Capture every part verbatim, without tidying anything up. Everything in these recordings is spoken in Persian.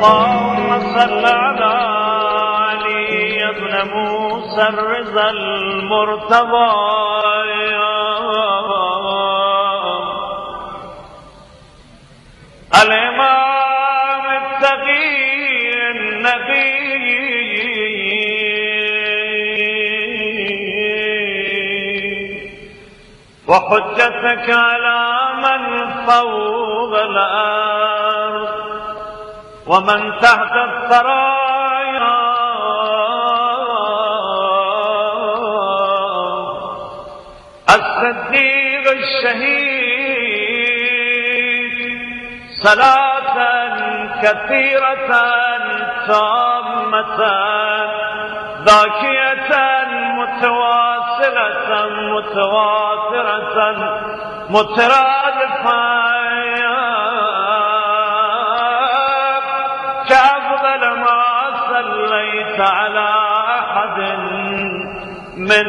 اللهم صل على علي ابن موسى الرضا المرتضى الإمام التقي النبي وحجتك على من فوق الأرض ومن تحت الثرايا الصديق الشهيد صلاة كثيرة تامة ذاكية متواصلة متواترة مترادفة كأفضل ما صليت على أحد من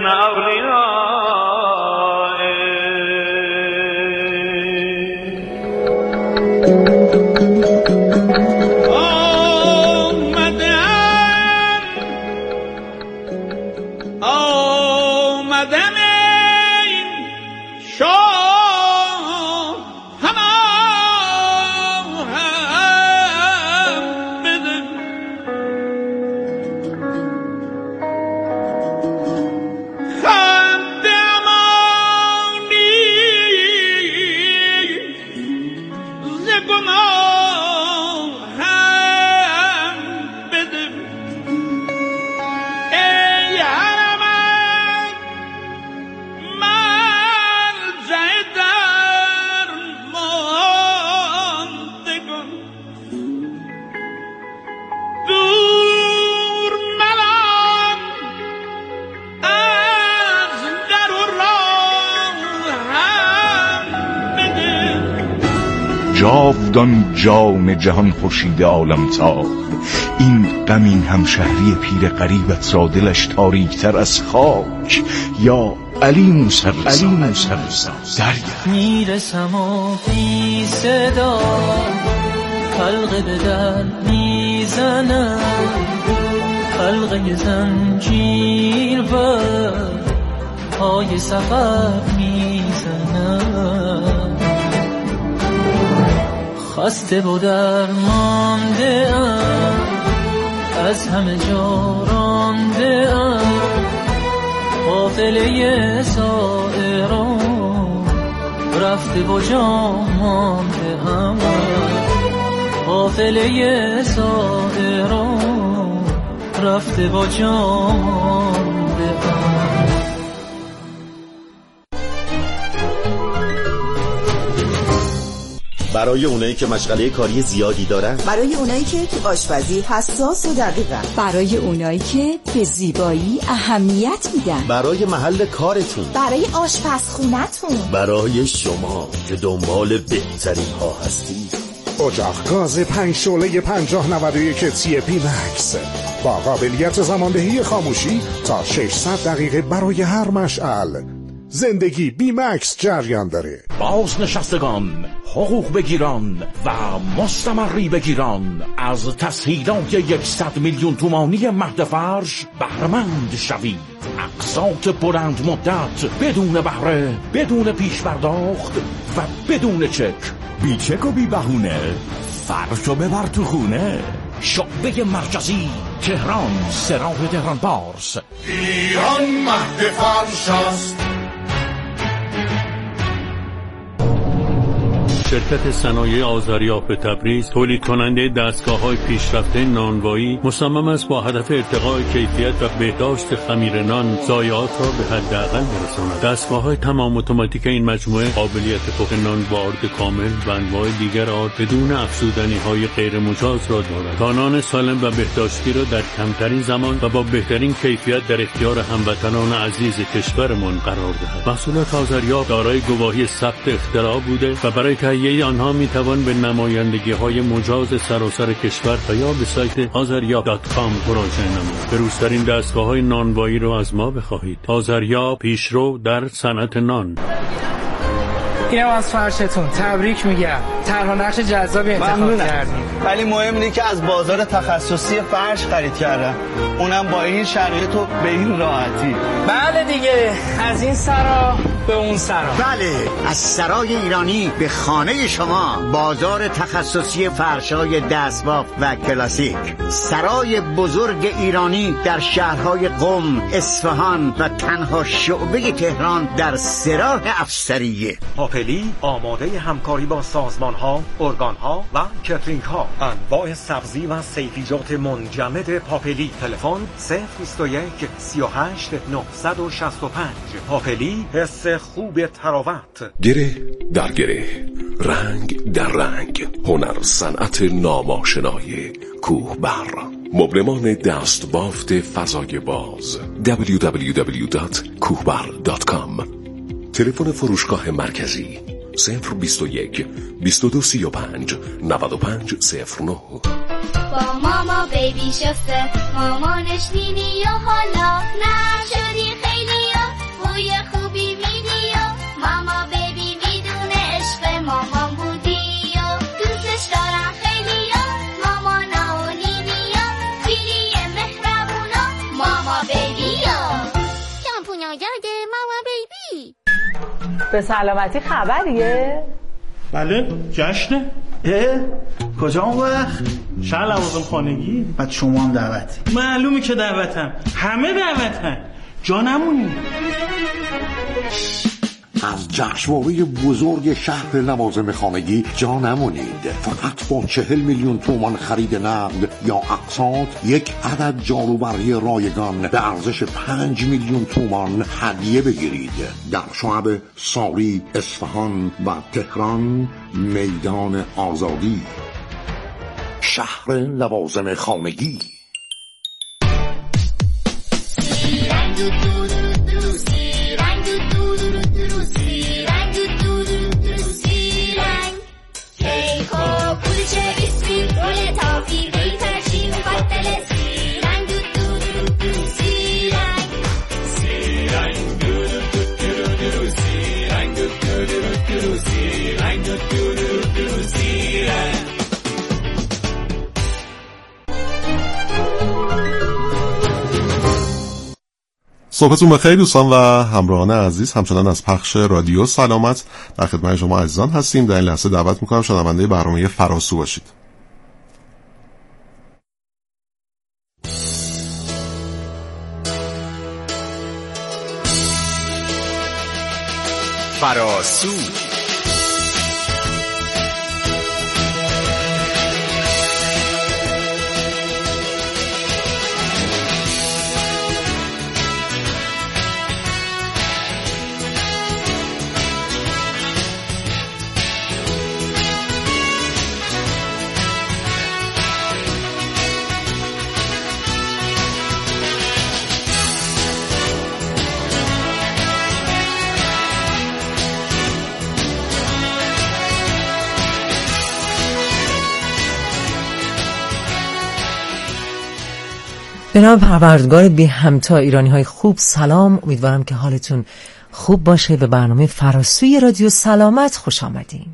جاودان جام جهان خورشید عالم تاب، این غمین همشهری پیر غریبت را دلش تاریکتر از خاک. یا علی موسی علی موسی دریا میرسم و بی صدا خلق به در میزنم، خلق زنجیر و پای سفر میزنم. خسته و درمانده ام، از همه جا رانده ام، قافله سائران رفته و جا مانده ام، قافله سائران رفته و جا مانده ام. برای اونایی که مشغله کاری زیادی دارن، برای اونایی که تو آشپزی حساس و دقیقن، برای اونایی که به زیبایی اهمیت میدن، برای محل کارتون، برای آشپزخونتون، برای شما که دنبال بهترین ها هستی. اجاق گاز پنج شعله پنجاه نود و یک تی پی مکس با قابلیت زماندهی خاموشی تا ششصد دقیقه برای هر مشعل. زندگی بی مکس جریان داره. بازنشستگان، حقوق بگیران و مستمری بگیران از تسهیلات یکصد میلیون تومانی مهد فرش بهره‌مند شوید. اقساط بلند مدت بدون بهره، بدون پیش پرداخت و بدون چک. بی چک و بی بهونه، فرشو ببر تو خونه. شعبه مرکزی تهران، سراح تهران پارس. ایران مهد فرش است. شرکت صنایع آذریاب تبریز تولید کننده دستگاه‌های پیشرفته نانوایی مصمم است با هدف ارتقاء کیفیت و بهداشت خمیر نان ضایعات را به حداقل برساند. دستگاه‌های تمام اتوماتیک این مجموعه قابلیت پخت نان با آرد کامل و انواع دیگر آرد بدون افزودنی‌های غیر مجاز را دارد تا نان سالم و بهداشتی را در کمترین زمان و با بهترین کیفیت در اختیار هموطنان عزیز کشورمان قرار دهد. محصولات آذریاب دارای گواهی ثبت اختراع بوده و برای تهیه آنها می توان به نمایندگی های مجاز سراسر کشور و یا به سایت آذریاب دات کام مراجعه نمایید. بروزترین دستگاه های نانوایی را از ما بخواهید. آذریاب، پیشرو در صنعت نان. اینم از فرشتون، تبریک میگم. تنها نقش جذابی انتخاب کردیم، ولی مهم اینه که از بازار تخصصی فرش خرید کردم، اونم با این شرایط و به این راحتی. بله دیگه، از این سرا به اون سرا. بله، از سرای ایرانی به خانه شما. بازار تخصصی فرش‌های دستباف و کلاسیک، سرای بزرگ ایرانی در شهرهای قم، اصفهان و تنها شعبه تهران در سراح افسریه. پاپلی آماده همکاری با سازمان‌ها، ارگان‌ها و کترینگ‌ها. انواع سبزی و سیفیجات منجمد پاپلی. تلفن صفر بیست و یک سی و هشت نهصد و شصت و پنج. پاپلی، حس خوب تراوت. گره در گره، رنگ در رنگ، هنر صنعت ناماشنای کوهبر. مبرمان دست بافت فضای باز دبلیو دبلیو دبلیو دات کوهبر دات کام. تلفن فروشگاه مرکزی صفر بیست و یک بیست و دو سی و پنج نود و پنج صفر نه. با ماما بیبی شسته مامانش نینی و حالا نشدی خیلی و بوی خوبی میدی و ماما بیبی میدونه عشق مامان بودی و دوستش دارم خیلی و مامانا و نینی و خیلی مهربونا ماما بیبی و شامپونیا گرده ماما بیبی. به سلامتی خبریه؟ بله، جشنه. اه؟ کجا اون وقت؟ شهر لوازم خانگی. بعد شما هم دعوتی؟ معلومه که دعوتم، همه دعوتن، جا نمونی. از جشنواره بزرگ شهر لوازم خانگی جا نمونید. فقط با چهل میلیون تومان خرید نقد یا اقساط یک عدد جاروبرقی رایگان به ارزش پنج میلیون تومان هدیه بگیرید. در شعب ساری، اصفهان و تهران، میدان آزادی. شهر لوازم خانگی. صبحتون بخیر دوستان و همراهان عزیز. همچنان از پخش رادیو سلامت در خدمت شما عزیزان هستیم. در این لحظه دعوت میکنم شنونده برنامه فراسو باشید. فراسو به نام پروردگار بی همتا ایرانی های خوب سلام. امیدوارم که حالتون خوب باشه. به برنامه فراسوی رادیو سلامت خوش آمدین.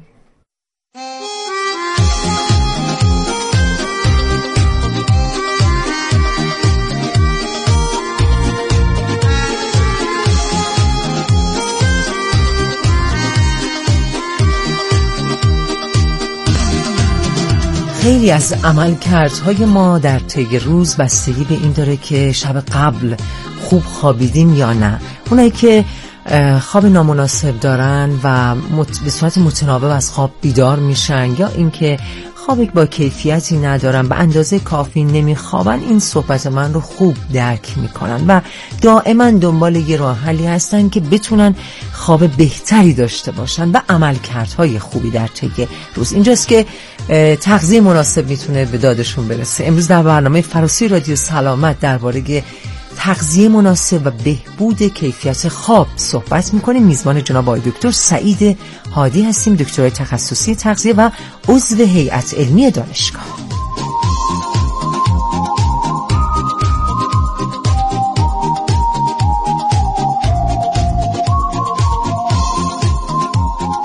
خیلی از عملکردهای ما در طی روز بستگی به این داره که شب قبل خوب خوابیدیم یا نه. اونایی که خواب نامناسب دارن و به صورت متناوب از خواب بیدار میشن یا اینکه خوابی با کیفیتی ندارن، به اندازه کافی نمیخوابن، این صحبت من رو خوب درک میکنن و دائما دنبال یه راه حلی هستن که بتونن خواب بهتری داشته باشن و عملکردهای خوبی در طی روز. اینجاست که تغذیه مناسب میتونه به دادشون برسه. امروز در برنامه فراسوی رادیو سلامت درباره تغذیه مناسب و بهبود کیفیت خواب صحبت میکنیم. میزبان جناب آقای دکتر سعید هادی هستیم، دکترای تخصصی تغذیه و عضو هیئت علمی دانشگاه.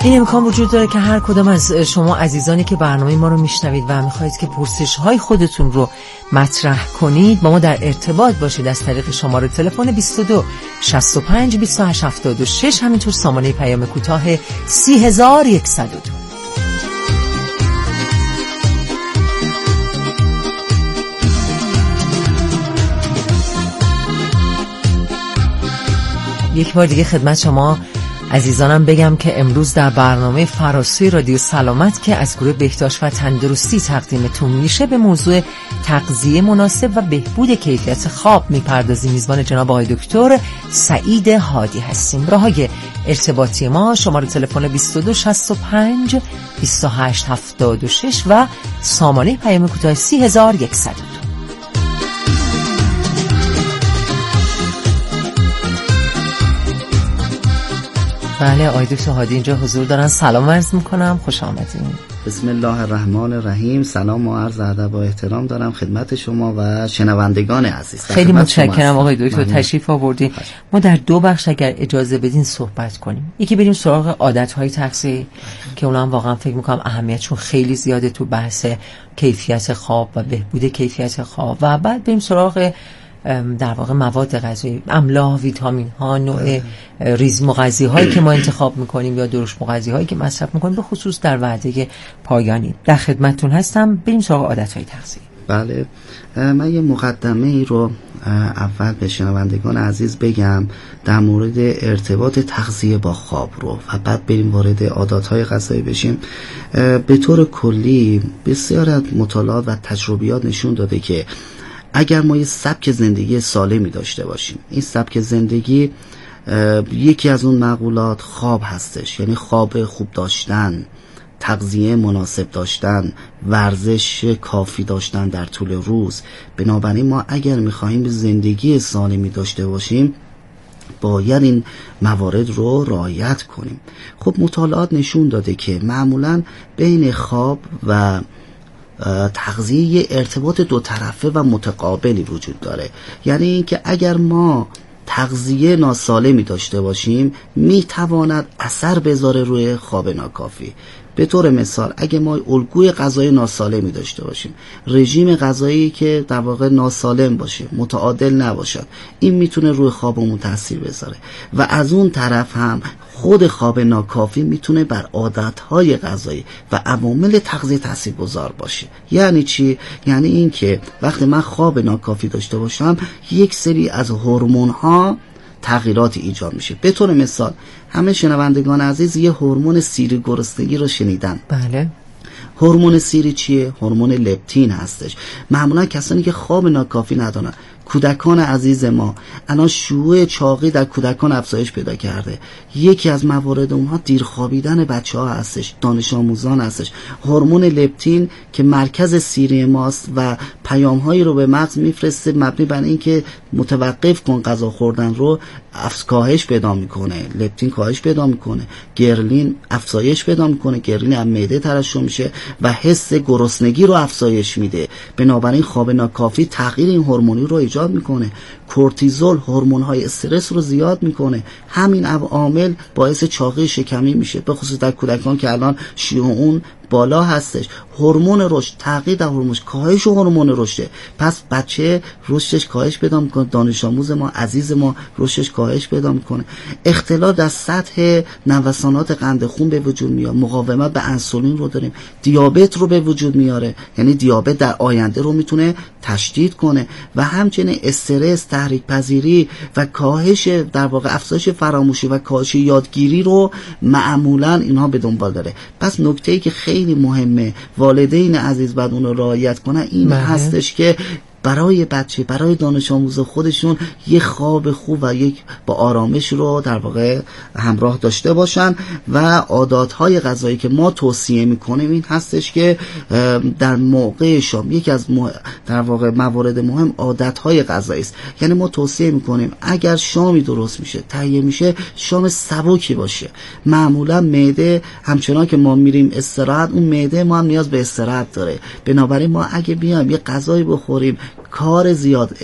این امکان وجود داره که هر کدام از شما عزیزانی که برنامه ما رو میشنوید و میخواید که پرسش های خودتون رو مطرح کنید با ما در ارتباط باشید از طریق شماره تلفن بیست و دو شصت و پنج بیست و هشت هفتاد و شش، همینطور سامانه پیام کوتاه سی هزار و صد و دو. یک بار دیگه خدمت شما عزیزانم بگم که امروز در برنامه فراسوی رادیو سلامت که از گروه بهداشت و تندرستی تقدیمتون میشه به موضوع تغذیه مناسب و بهبود کیفیت خواب میپردازیم. میزبان جناب آقای دکتر سعید هادی هستیم. راههای ارتباطی ما شماره تلفن بیست و دو شصت و پنج بیست و هشت هفتاد و شش و سامانه پیام کوتاه سی هزار و صد و دو. بله آقای دکتر هادی اینجا حضور دارن. سلام عرض میکنم، خوش آمدید. بسم الله الرحمن الرحیم. سلام و عرض ادب و احترام دارم خدمت شما و شنوندگان عزیز. خیلی متشکرم آقای دکتر تشریف آوردین. ما در دو بخش اگر اجازه بدین صحبت کنیم. یکی بریم سراغ عادت‌های تغذیه که اونها هم واقعا فکر میکنم اهمیتشون خیلی زیاده تو بحث کیفیت خواب و بهبود کیفیت خواب، و بعد بریم سراغ در واقع مواد غذایی، املاح، ویتامین ها، نوع ریز مغذی هایی که ما انتخاب میکنیم یا درشت مغذی هایی که مصرف میکنیم، به خصوص در وعده پایانی. در خدمتتون هستم. بریم سراغ عادت های تغذیه. بله، من یه مقدمه ای رو اول به شنوندگان عزیز بگم در مورد ارتباط تغذیه با خواب رو و بعد بریم وارد عادات های غذایی بشیم. به طور کلی بسیار از مطالعات و تجربیات نشون داده که اگر ما یه سبک زندگی سالمی داشته باشیم، این سبک زندگی یکی از اون مقولات خواب هستش، یعنی خواب خوب داشتن، تغذیه مناسب داشتن، ورزش کافی داشتن در طول روز. بنابراین ما اگر میخواهیم زندگی سالمی داشته باشیم باید این موارد رو رعایت کنیم. خب مطالعات نشون داده که معمولاً بین خواب و تغذیه ارتباط دو طرفه و متقابلی وجود داره. یعنی اینکه اگر ما تغذیه ناسالمی داشته باشیم میتواند اثر بذاره روی خواب ناکافی. به طور مثال اگه ما الگوی غذایی ناسالمی داشته باشیم، رژیم غذایی که در واقع ناسالم باشه، متعادل نباشد، این میتونه روی خوابمون تاثیر بذاره. و از اون طرف هم خود خواب ناکافی میتونه بر عادتهای غذایی و عوامل تغذیه تاثیرگذار باشه. یعنی چی؟ یعنی این که وقتی من خواب ناکافی داشته باشم یک سری از هورمون‌ها تغییراتی ایجاد میشه. به طور مثال همه شنوندگان عزیز یه هورمون سیری گرسنگی رو شنیدن. بله. هورمون سیری چیه؟ هورمون لپتین هستش. معمولا کسانی که خواب ناکافی ندارن، کودکان عزیز ما، الان شیوع چاقی در کودکان افزایش پیدا کرده. یکی از موارد اونها دیر خوابیدن بچه ها هستش، دانش آموزان هستش. هورمون لپتین که مرکز سیری ماست و پیام هایی رو به مغز میفرسته مبنی بر اینکه متوقف کن غذا خوردن رو، افز کاهش پیدا میکنه، لپتین کاهش پیدا میکنه، گرلین افزایش پیدا میکنه، گرلین از معده ترشح میشه و حس گرسنگی رو افزایش میده. بنابراین خواب ناکافی تغییر این هورمونی رو ایجاد میکنه. کورتیزول هورمون های استرس رو زیاد میکنه. همین عوامل باعث چاقی شکمی میشه، به خصوص در کودکان که الان شیوع اون بالا هستش. هورمون رشد، تغییر در هورمون، کاهش هورمون رشده. پس بچه رشدش کاهش پیدا میکنه، دانش آموز ما عزیز ما رشدش کاهش پیدا میکنه. اختلال در سطح نوسانات قند خون به وجود میاد، مقاومت به انسولین رو داریم، دیابت رو به وجود میاره، یعنی دیابت در آینده رو میتونه تشدید کنه و همچنین استرس، تحریک پذیری و کاهش در واقع افزایش فراموشی و کاهش یادگیری رو معمولا اینها به دنبال داره. پس نکته‌ای که خیلی مهمه والدین عزیز باید اون رو رعایت کنن این مه. هستش که برای بچه، برای دانش آموز خودشون یک خواب خوب و یک با آرامش رو در واقع همراه داشته باشن و عاداتهای غذایی که ما توصیه میکنیم این هستش که در موقع شام یکی از مو... در واقع موارد مهم عادتهای غذایی است. یعنی ما توصیه میکنیم اگر شامی درست میشه، تهیه میشه، شام سبکی باشه. معمولا معده همچنان که ما میریم استراحت، اون معده ما هم نیاز به استراحت داره. بنابراین ما اگه بیایم یه غذایی بخوریم کار زیاد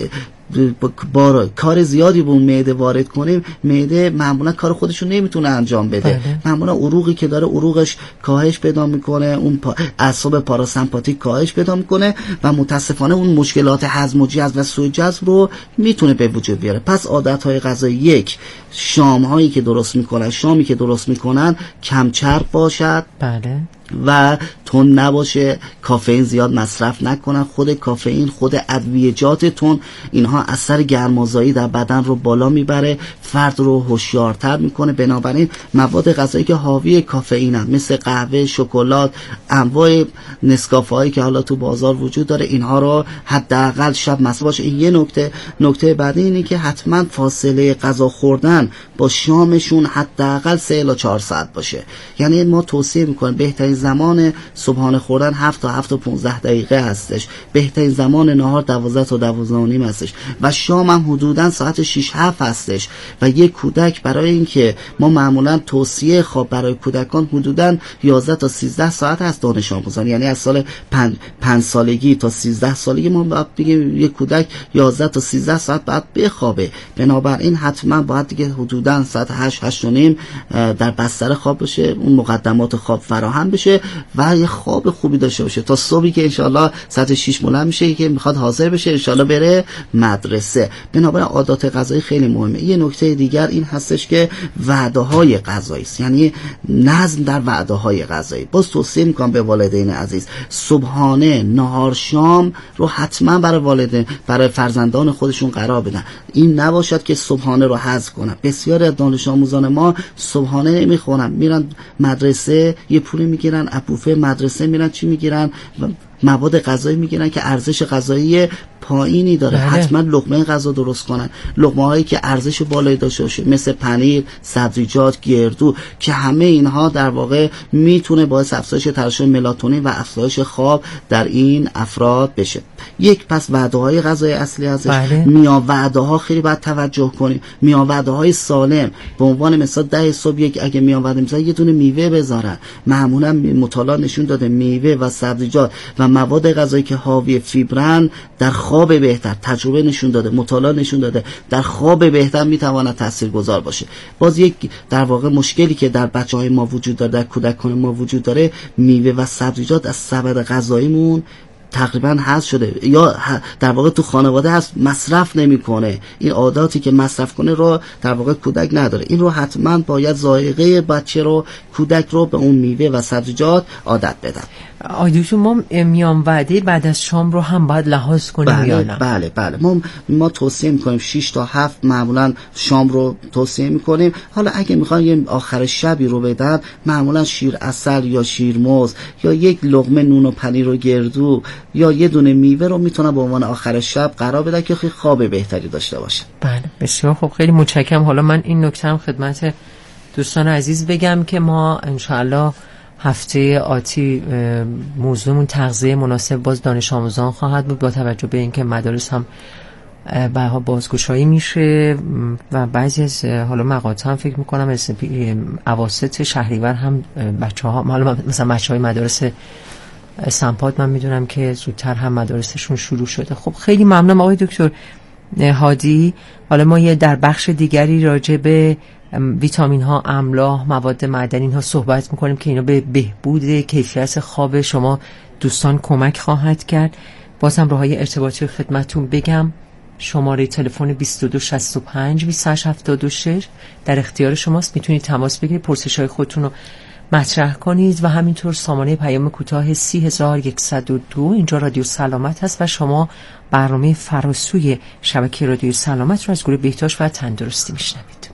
با کار زیادی به اون معده وارد کنیم، معده معمولا کار خودشو نمیتونه انجام بده. بله. معمولا عروقی که داره عروقش کاهش پیدا میکنه، اون پا... اعصاب پاراسمپاتیک کاهش پیدا میکنه و متاسفانه اون مشکلات هضم و جذب و سوء جذب رو میتونه به وجود بیاره. پس عادت‌های غذایی: یک، شام‌هایی که درست میکنن، شامی که درست میکنن کم چرب باشد. بله. و تون نباشه، کافئین زیاد مصرف نکنن. خود کافئین، خود ادویه‌جات تون، اینها اثر گرمازایی در بدن رو بالا میبره، فرد رو هوشیارتر میکنه. بنابراین مواد غذایی که حاوی کافئینن مثل قهوه، شکلات، انواع نسکافه هایی که حالا تو بازار وجود داره، اینها رو حداقل شب مصرف باشه. این یه نکته. نکته بعدی اینه که حتما فاصله غذا خوردن با شامشون حداقل سه الی چهار ساعت باشه. یعنی ما توصیه میکنیم بهترین زمان صبحانه خوردن هفت تا هفت و پانزده دقیقه هستش، بهترین زمان نهار دوازده تا دوازده و نیم هستش و شام هم حدودا ساعت شش هفت هستش. و یک کودک برای اینکه ما معمولا توصیه خواب برای کودکان حدودا یازده تا سیزده ساعت هست دانش آموزان، یعنی از سال پنج سالگی تا سیزده سالگی ما باید بگیم یک کودک یازده تا سیزده ساعت باید بخوابه. بنابراین حتما باید دیگه حدودا ساعت هشت هشت و نیم در بستر خواب بشه، اون مقدمات خواب فراهم بشه و یه خواب خوبی داشته باشه تا صبحی که انشالله ساعت شش بلند میشه که میخواد حاضر بشه انشالله بره مدرسه. بنابراین عادات غذایی خیلی مهمه. یه نکته دیگر این هستش که وعده های غذایی است، یعنی نظم در وعده های غذایی. باز توصیه میکنم به والدین عزیز صبحانه، نهار، شام رو حتما برای والدین، برای فرزندان خودشون قرار بدن. این نباشد که صبحانه رو حذف کنن. بسیاری از دانش آموزان ما صبحانه نمیخورن، میرن مدرسه یه پولی میگیرن، اپوفه مدرسه میرن چی میگیرن، مواد غذایی میگیرن که ارزش غذایی پایینی داره. بله. حتما لقمه غذا درست کنن، لقمه هایی که ارزش بالایی داشته باشه مثل پنیر، سبزیجات، گردو، که همه اینها در واقع میتونه باعث افزایش ترشح ملاتونین و افزایش خواب در این افراد بشه. یک، پس وعده های غذایی اصلی ازش. بله. میان وعده ها خیلی باید توجه کنیم. میان وعده های سالم به عنوان مثلا ده صبح یک اگه میان وعده میذارن یه دونه میوه بذارن. معمولا مطالعات نشون داده میوه و سبزیجات و مواد غذایی که حاوی فیبرن در خواب بهتر، تجربه نشون داده، مطالعه نشون داده در خواب بهتر میتواند تاثیرگذار باشه. باز یک در واقع مشکلی که در بچهای ما وجود داره، در کودکان ما وجود داره، میوه و سبزیجات از سبد غذاییمون تقریبا حذف شده یا در واقع تو خانواده هست مصرف نمیکنه. این عاداتی که مصرف کنه رو در واقع کودک نداره. این رو حتما باید ذائقه بچه رو، کودک رو به اون میوه و سبزیجات عادت بدن. آیدوشون ما میان وعده بعد از شام رو هم باید لحاظ کنیم. بله یا نه؟ بله بله ما ما توصیه میکنیم شش تا هفت معمولا شام رو توصیه میکنیم. حالا اگه میخوان یه آخر شبی رو بدن، معمولا شیر عسل یا شیرموز یا یک لقمه نون و پنیر و گردو یا یه دونه میوه رو میتونن به عنوان آخر شب قرار بدن که خیلی خواب بهتری داشته باشه. بله بسیار خوب، خیلی متشکرم. حالا من این نکته هم خدمت دوستان عزیز بگم که ما انشاءالله هفته آتی موضوعمون تغذیه مناسب باز دانش آموزان خواهد بود، با توجه به اینکه مدارس هم بعدها بازگشایی میشه و بعضی از حالا مقاطع هم فکر میکنم از اواسط شهریور هم بچه ها، حالا مثلا بچه های مدارس سمپاد من میدونم که زودتر هم مدارسشون شروع شده. خب خیلی ممنونم آقای دکتر هادی. حالا ما یه در بخش دیگری راجع به ویتامین ها، املاح، مواد معدنی ها صحبت میکنیم که اینا به بهبود کیفیت خواب شما دوستان کمک خواهد کرد. بازم راههای ارتباطی خدمتتون بگم. شماره تلفن بیست و دو شصت و پنج بیست و هشت هفتاد و شش در اختیار شماست. میتونید تماس بگیرید، پرسش‌های خودتون رو مطرح کنید و همینطور سامانه پیام کوتاه سی هزار و صد و دو اینجا رادیو سلامت هست و شما برنامه فراسوی شبکه رادیو سلامت رو از گروه بهداشت و تندرستی میشنوید.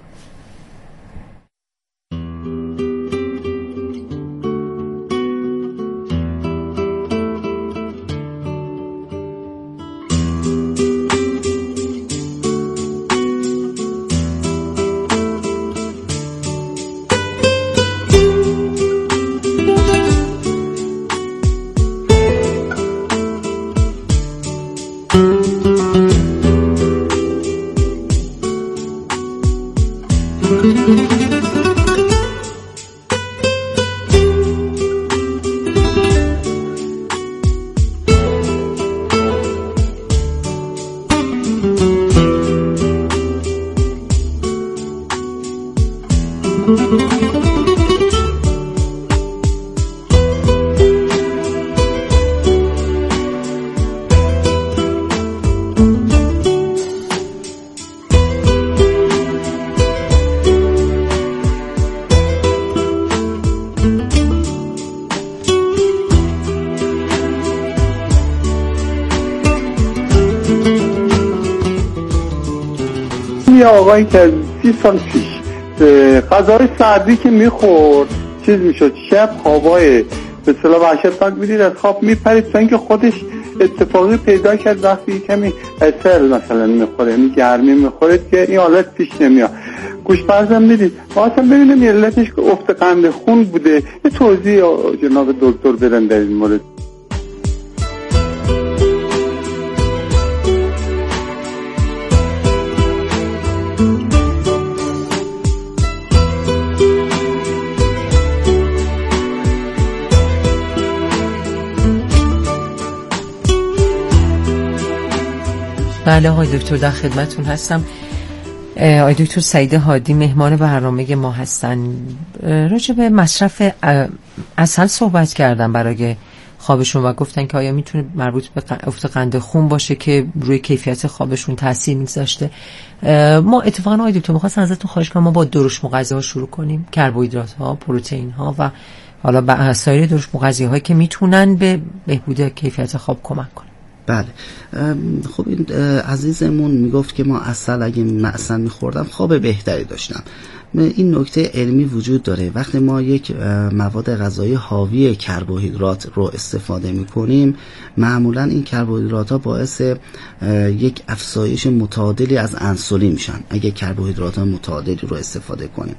آقایی که سی سال پیش غذای سردی که میخورد چیز میشد، شب خوابای به اصطلاح وحشتناک میدید، از خواب میپرید، تا اینکه خودش اتفاقی پیدا کرد وقتی کمی اثر مثلا میخوره، یعنی گرمی میخوره که این حالت پیش نمیاد. گوشپرزم میدید واسه ببینم یه علتش که افت قند خون بوده. یه توضیح جناب دکتر بدن در این مورد. بله آقای دکتر در خدمتون هستم. آقای دکتر سعید هادی مهمان برنامه ما هستن. راجع به مصرف عسل صحبت کردن برای خوابشون و گفتن که آیا میتونه مربوط به افت قند خون باشه که روی کیفیت خوابشون تاثیر میذاشته. ما اتفاقا آقای دکتر می‌خواستم ازتون خواهش کنم ما با درشت مغذی‌ها شروع کنیم، کربوهیدرات ها، پروتئین ها و حالا با سایر درشت مغذی‌هایی که میتونن به بهبود کیفیت خواب کمک کنن. بله خب این عزیزمون میگفت که ما عسل اگه عسل میخوردم خواب بهتری داشتم. این نکته علمی وجود داره. وقتی ما یک مواد غذایی حاوی کربوهیدرات رو استفاده میکنیم، معمولا این کربوهیدرات ها باعث یک افزایش متعادلی از انسولین میشن اگه کربوهیدرات ها متعادلی رو استفاده کنیم.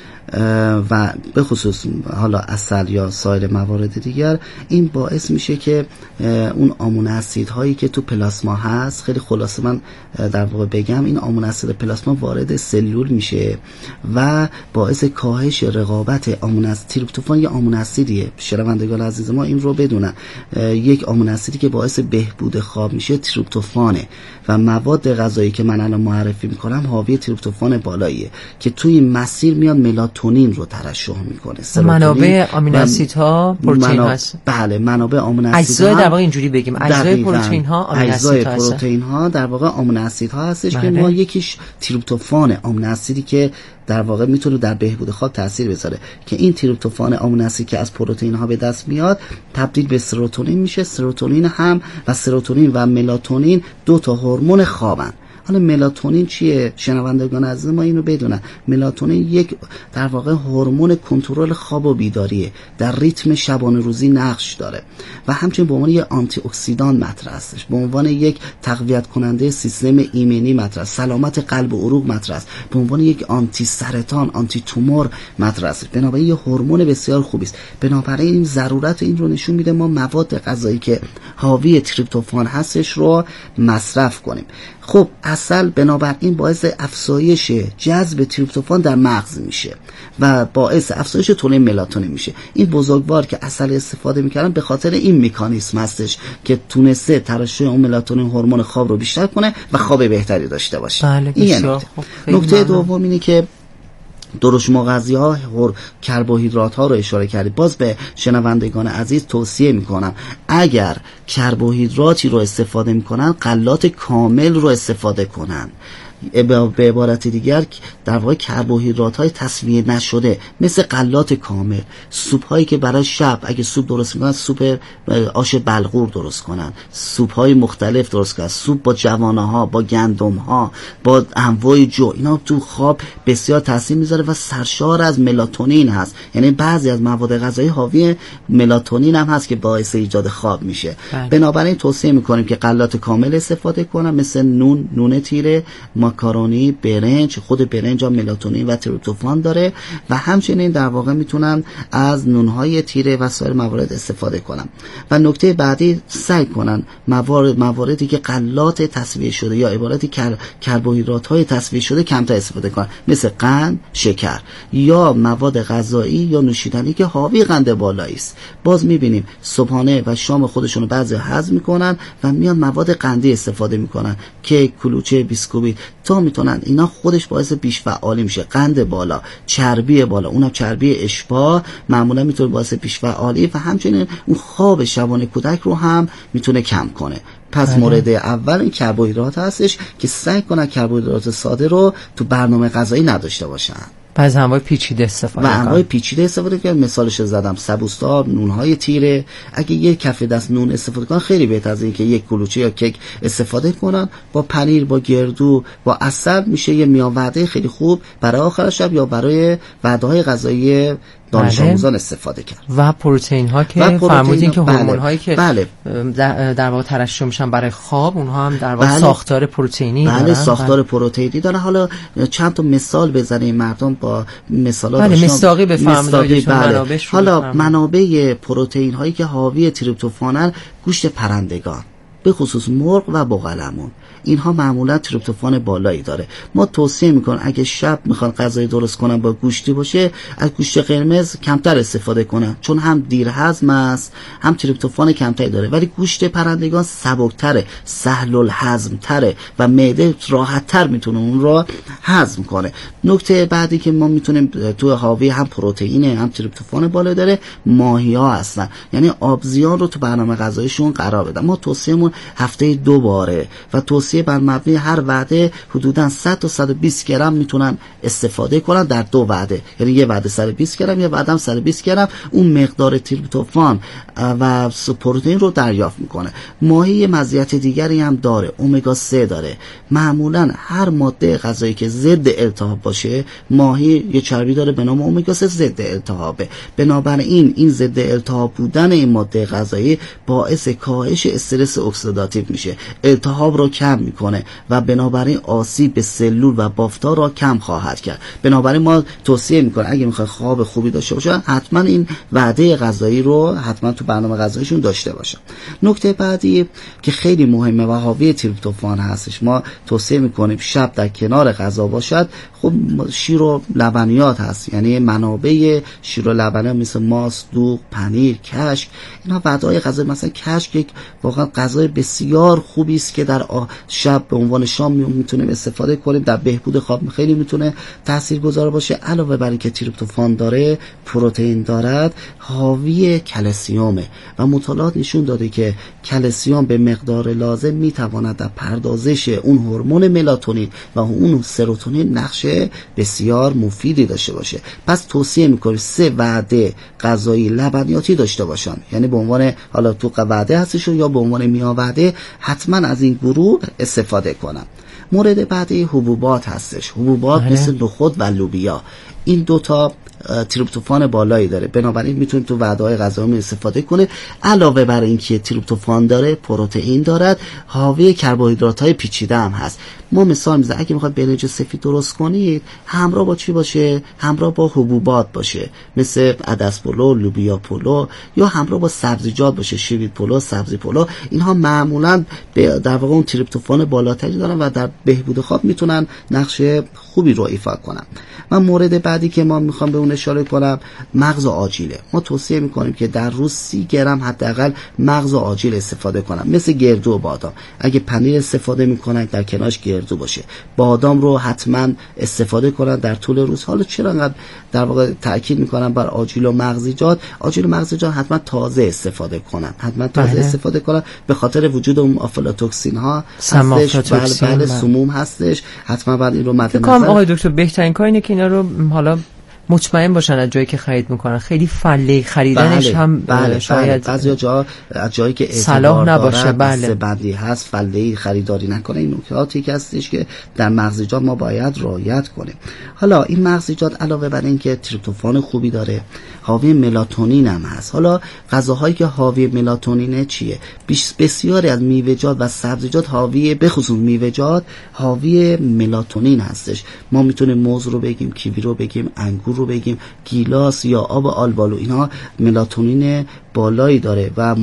و به خصوص حالا عسل یا سایر موارد دیگر، این باعث میشه که اون آمونو اسیدهایی که تو پلاسما هست، خیلی خلاصه من در واقع بگم، این آمونو اسید پلاسما وارد سلول میشه و باعث کاهش رقابت آمونو اسید. تریپتوفان یه آمونو اسیدیه، شنوندگان عزیز ما این رو بدونن، یک آمونو اسیدی که باعث بهبود خواب میشه تریپتوفانه و مواد غذایی که من الان معرفی میکنم حاوی تریپتوفان بالاییه که توی مسیر میاد ملاتونین رو ترشح میکنه. منابع آمینو اسیدها پروتئین هست. بله منابع آمینو اسیدها، اجزای در واقع اینجوری بگیم اجزای پروتئین ها آمینو اسیدها هست. پروتئین ها در واقع آمینو اسیدها هستش که ما یکیش تریپتوفان آمینو اسیدی که در واقع میتونه در بهبود خواب تاثیر بذاره که این تریپتوفان آمینو اسید که از پروتئین ها به دست میاد تبدیل به سروتونین میشه. سروتونین هم و سروتونین و ملاتونین دو تا هورمون خوابن. حالا ملاتونین چیه؟ شنوندگان عزیز ما اینو بدونن. ملاتونین یک در واقع هورمون کنترل خواب و بیداریه، در ریتم شبانه روزی نقش داره و همچنین به عنوان یک آنتی اکسیدان مطرح هستش، به عنوان یک تقویت کننده سیستم ایمنی مطرح، سلامت قلب و عروق مطرح است، به عنوان یک آنتی سرطان، آنتی تومور مطرح است. بنابراین یه هورمون بسیار خوبی است. بنابراین این ضرورت این رو نشون میده ما مواد غذایی که حاوی تریپتوفان هستش رو مصرف کنیم. خب عسل بنابراین باعث افزایش جذب تریپتوفان در مغز میشه و باعث افزایش تولید ملاتونین میشه. این بزرگوار که عسل استفاده میکردن به خاطر این مکانیزم هستش که تونسته ترشح اون ملاتونین هورمون خواب رو بیشتر کنه و خواب بهتری داشته باشه. بله این نکته دوم اینه که درشت مغذی ها کربوهیدرات ها رو اشاره کردید. باز به شنوندگان عزیز توصیه میکنم اگر کربوهیدراتی رو استفاده میکنن غلات کامل رو استفاده کنن. به عبارت دیگر در واقع کربوهیدرات های تصفیه نشده مثل غلات کامل، سوپ هایی که برای شب اگه سوپ درست میکنن سوپ آش بلغور درست کنن، سوپ های مختلف درست کنن، سوپ با جوانه ها، با گندم ها، با انواع جو، اینا تو خواب بسیار تاثیر میذاره و سرشار از ملاتونین هست. یعنی بعضی از مواد غذایی حاوی ملاتونین هم هست که باعث ایجاد خواب میشه. بله. بنابراین توصیه میکنیم که غلات کامل استفاده کنن مثل نون، نون تیره، ماکارونی، برنج. خود برنج هم ملاتونین و تریپتوفان داره و همچنین در واقع میتونن از نونهای تیره و سایر موارد استفاده کنن. و نکته بعدی سعی کنن موارد مواردی که غلات تصفیه شده یا عبارتی کر... کربوهیدرات های تصفیه شده کمتر استفاده کنن، مثل قند، شکر یا مواد غذایی یا نوشیدنی که حاوی قند بالایی است. باز میبینیم صبحانه و شام خودشونو بعضی هضم میکنن و میان مواد قندی استفاده میکنن، کیک، کلوچه، بیسکویت، تا میتونن اینا خودش باعث بیش فعالی میشه. قند بالا، چربی بالا، اونم چربی اشباع معمولا میتونه باعث بیش فعالی و همچنین اون خواب شبانه کودک رو هم میتونه کم کنه. پس آره. مورد اول این کربوهیدرات هستش که سعی کنن کربوهیدرات ساده رو تو برنامه غذایی نداشته باشن. بعض انواع پیچیده استفاده و انواع پیچیده استفاده کنن. مثالش زدم سبوس‌دار، نونهای تیره. اگه یک کف دست نون استفاده کنن خیلی بهتر از اینکه یک کلوچه یا کیک استفاده کنن. با پنیر، با گردو، با عسل میشه یه میان وعده خیلی خوب برای آخر شب یا برای وعده‌های غذایی دانش آموزان استفاده کرد. و پروتئین ها که فرمودین که هورمون هایی که بله. در, در واقع ترشح میشن برای خواب، اونها هم در واقع بله. ساختار پروتئینی بله دارن. ساختار بله. پروتئینی داره. حالا چند تا مثال بزنیم مردم با مثالا بله مصداقی بفرمایید. بله. حالا منابع پروتئین هایی که حاوی تریپتوفانن، گوشت پرندگان به خصوص مرغ و بوقلمون، اینها معمولا تریپتوفان بالایی داره. ما توصیه میکنم اگه شب میخوان غذای درست کنن با گوشتی باشه، از گوشت قرمز کمتر استفاده کنن، چون هم دیر هضم است هم تریپتوفان کمتری داره. ولی گوشت پرندگان سبکتره، سهل الهضم تره و معده راحت تر میتونه اون رو هضم کنه. نکته بعدی که ما میتونیم تو حاوی هم پروتئین هم تریپتوفان بالا داره، ماهی ها هستن. یعنی آبزیان رو تو برنامه غذاییشون قرار بدن. ما توصیهمون هفته دو باره و توصیه بر مبنی هر وعده حدوداً صد تا صد و بیست گرم میتونن استفاده کنن در دو وعده. یعنی یه وعده صد و بیست گرم، یه وعده هم صد و بیست گرم، اون مقدار تریپتوفان و پروتئین رو دریافت میکنه. ماهی یه مزیت دیگری هم داره، امگا سه داره. معمولاً هر ماده غذایی که ضد التهاب باشه، ماهی یه چربی داره به نام امگا سه ضد التهابه. بنابراین این ضد التهاب بودن این ماده غذایی باعث کاهش استرس اکسیداتیو میشه، التهاب رو کم میکنه و بنابراین آسیب به سلول و بافت‌ها را کم خواهد کرد. بنابراین ما توصیه میکنیم اگه میخواد خواب خوبی داشته باشه، حتما این وعده غذایی رو حتما تو برنامه غذاییشون داشته باشه. نکته بعدی که خیلی مهمه و حاوی تریپتوفان هستش، ما توصیه میکنیم شب در کنار غذا باشد. خب شیر و لبنیات هست، یعنی منابع شیر و لبنیات مثل ماست، دوغ، پنیر، کشک، اینا وعده‌های غذایی. مثلا کشک یک واقعا غذای بسیار خوبی است که در شب به عنوان شام میتونیم استفاده کنیم، در بهبود خواب خیلی میتونه تاثیرگذار باشه. علاوه بر اینکه تریپتوفان داره، پروتئین دارد، حاوی کلسیومه و مطالعات نشون داده که کلسیوم به مقدار لازم میتواند در پردازش اون هورمون ملاتونین و اون سروتونین نقش بسیار مفیدی داشته باشه. پس توصیه میکنیم سه وعده غذایی لبنیاتی داشته باشن، یعنی به عنوان حالا تو وعده هستشون یا به عنوان میان وعده حتما از این گروه استفاده کنم. مورد بعدی حبوبات هستش. حبوبات آره. مثل نخود و لوبیا، این دوتا تریپتوفان بالایی داره، بنابراین میتونید تو وعده‌های غذایی استفاده کنه. علاوه بر اینکه تریپتوفان داره، پروتئین دارد، حاوی کربوهیدرات‌های پیچیده هم هست. ما مثال میزنم اگه میخواد برنج سفید درست کنید، همراه با چی باشه؟ همراه با حبوبات باشه، مثل عدس پلو، لوبیا پلو، یا همراه با سبزیجات باشه، شوید پلو، سبزی پلو. اینها معمولاً در واقع اون تریپتوفان بالاتری دارن و در بهبود خواب میتونن نقش خوبی رو ایفا کنن. من مورد بعدی که ما میخوام به اون اشاره کنم، مغز آجیله. ما توصیه میکنیم که در روز سی گرم حداقل مغز آجیل استفاده کنم، مثل گردو و بادام. اگه پنیر استفاده میکنن در کنارش گردو باشه. بادام رو حتما استفاده کنن در طول روز. حالا چرا انقدر در واقع تاکید میکنم بر آجیل و مغزیجات؟ آجیل و مغزیجات حتما تازه استفاده کنن، حتما تازه بله. استفاده کنن، به خاطر وجود اون آفلاتوکسین ها هستش، بله بله سموم هستش، حتما بعد این رو مد نظر. آقای دکتر بهترین کار اینه که اینا رو حالا مطمئن باشن از جایی که خرید میکنن. خیلی فله خریدنش بله، هم بله، شاید بعضی جا از جایی که صلاح نباشه، بله بندی هست، فله خریداری نکنه. این نکاتی که هستش که در مغزیجات ما باید رعایت کنیم. حالا این مغزیجات علاوه بر اینکه تریپتوفان خوبی داره، حاوی ملاتونین هم هست. حالا غذاهایی که حاوی ملاتونینه چیه؟ بسیاری از میوه‌جات و سبزیجات حاوی، به خصوص میوه‌جات حاوی ملاتونین هستش. ما میتونیم موز رو بگیم، کیوی رو بگیم، انگور رو بگیم، گیلاس یا آب آلبالو، اینها ملاتونین بالایی داره و